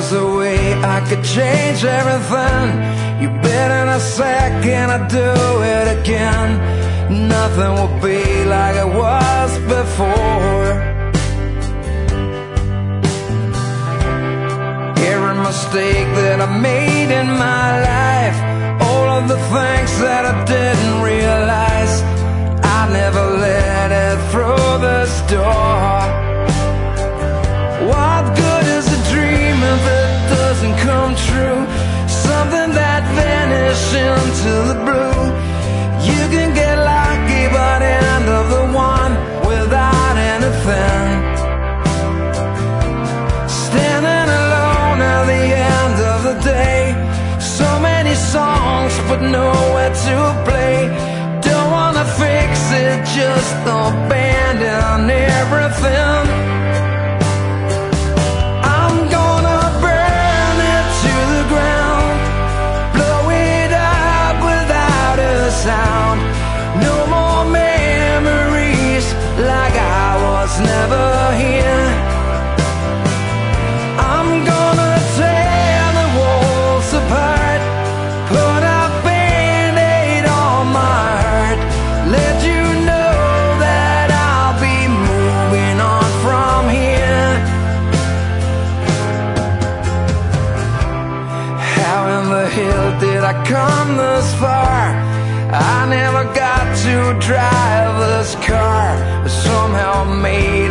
was a way I could change everything. You bet in a second I'd do it again. Nothing will be like it was before. Every mistake that I made in my life, all of the things that I didn't realize, I never let it through this door. What good is a dream if it doesn't come true? Something that vanishes into the blue. You can get lucky but end of the one without anything. Standing alone at the end of the day. So many songs but nowhere to play. Don't wanna fix it, just abandon everything. I'm gonna burn it to the ground, blow it up without a sound. No more memories like I was never here. I'm gonna tear the walls apart, put a band-aid on my heart, let you know that I'll be moving on from here. How in the hell did I come this far? I never got to drive this car, but somehow made